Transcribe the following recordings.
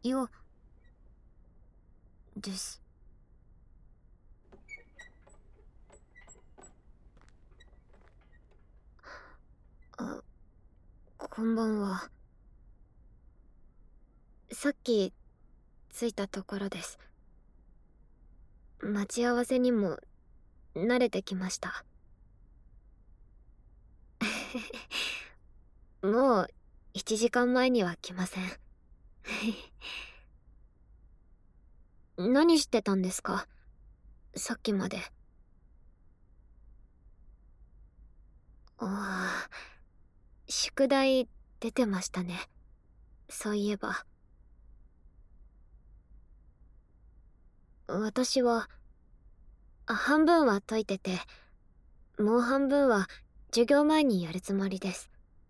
よです。あ、こんばんは。さっき着いたところです。待ち合わせにも慣れてきました。もう1時間前には来ません。何してたんですか、さっきまで。ああ、宿題出てましたね。そういえば。私は半分は解いてて、もう半分は授業前にやるつもりです。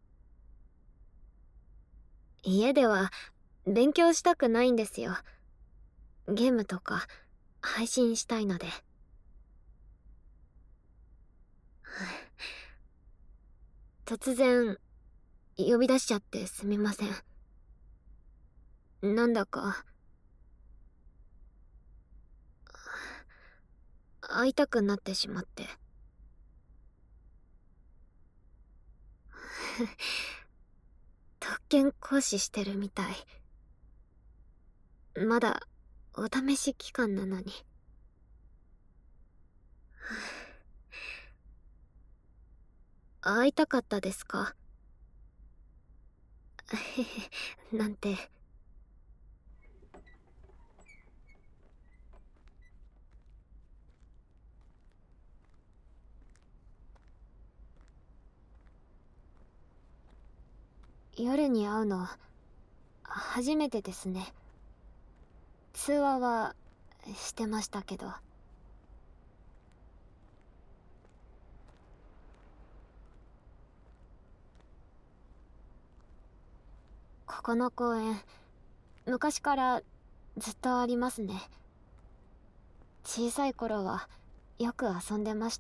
家では勉強したくないんですよ。ゲームとか配信したいので。突然呼び出しちゃってすみません。なんだか会いたくなってしまって。特権行使してるみたい。まだお試し期間なのに。会いたかったですか？なんて。夜に会うの初めてですね。通話はしてましたけど。ここの公園、昔からずっとありますね。小さい頃はよく遊んでました。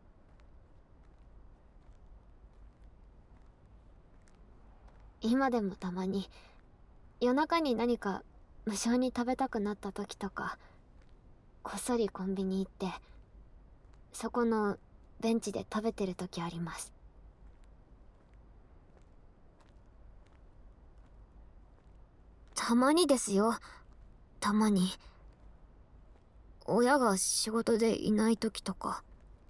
今でもたまに夜中に何か無性に食べたくなった時とか、こっそりコンビニ行ってそこのベンチで食べてる時あります。たまにですよ、たまに。親が仕事でいない時とか。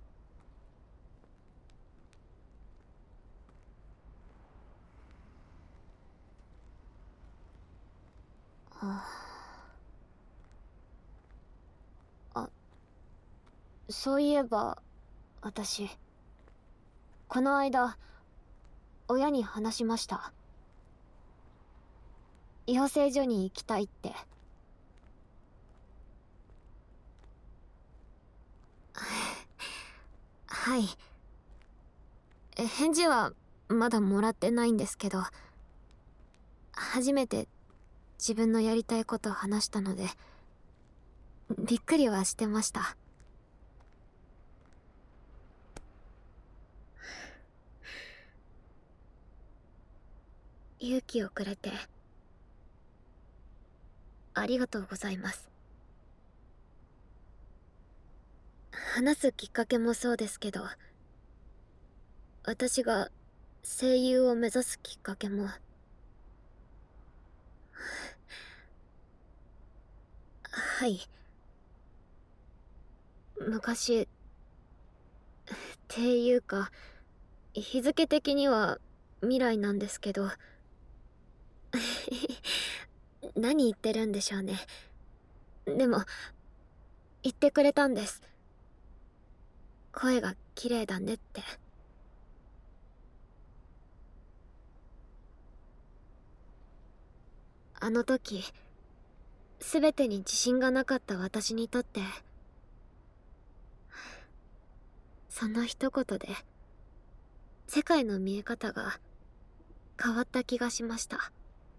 あ、そういえば私この間親に話しました。養成所に行きたいって。はい。返事はまだもらってないんですけど、初めて自分のやりたいこと話したので、びっくりはしてました。勇気をくれてありがとうございます。話すきっかけもそうですけど、私が声優を目指すきっかけも。はい。昔っていうか、日付的には未来なんですけど。何言ってるんでしょうね。でも言ってくれたんです。声が綺麗だねって。あの時全てに自信がなかった私にとって、その一言で世界の見え方が変わった気がしました。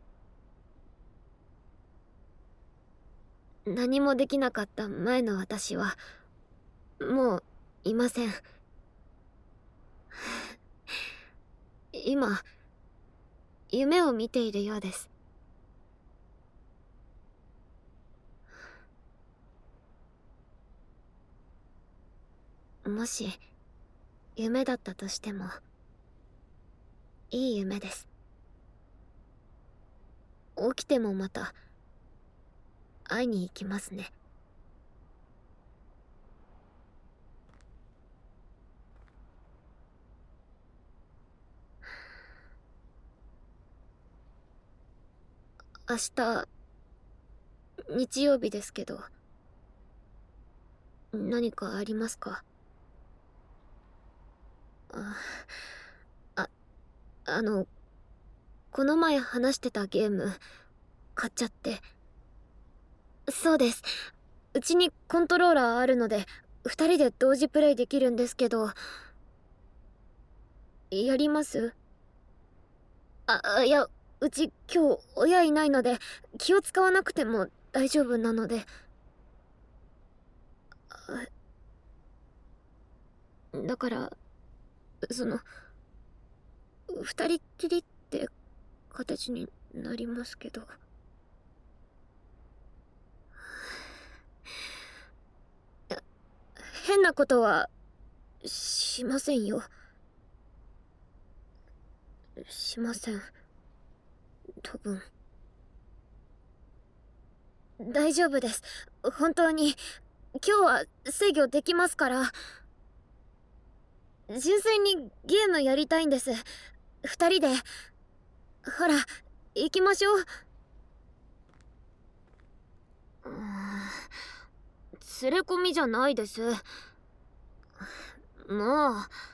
何もできなかった前の私はもういません。今夢を見ているようです。 もし夢だったとしてもいい夢です。起きてもまた会いに行きますね。明日日曜日ですけど、何かありますか？あ、ああの、この前話してたゲーム買っちゃって。そうです。うちにコントローラーあるので2人で同時プレイできるんですけど、やります？いや、うち今日親いないので気を使わなくても大丈夫なので。だからその2人っきりって形になりますけど。変なことはしませんよ。しません、多分。大丈夫です、本当に。今日は制御できますから。純粋にゲームやりたいんです、2人で。ほら行きましょう。連れ込みじゃないです。もう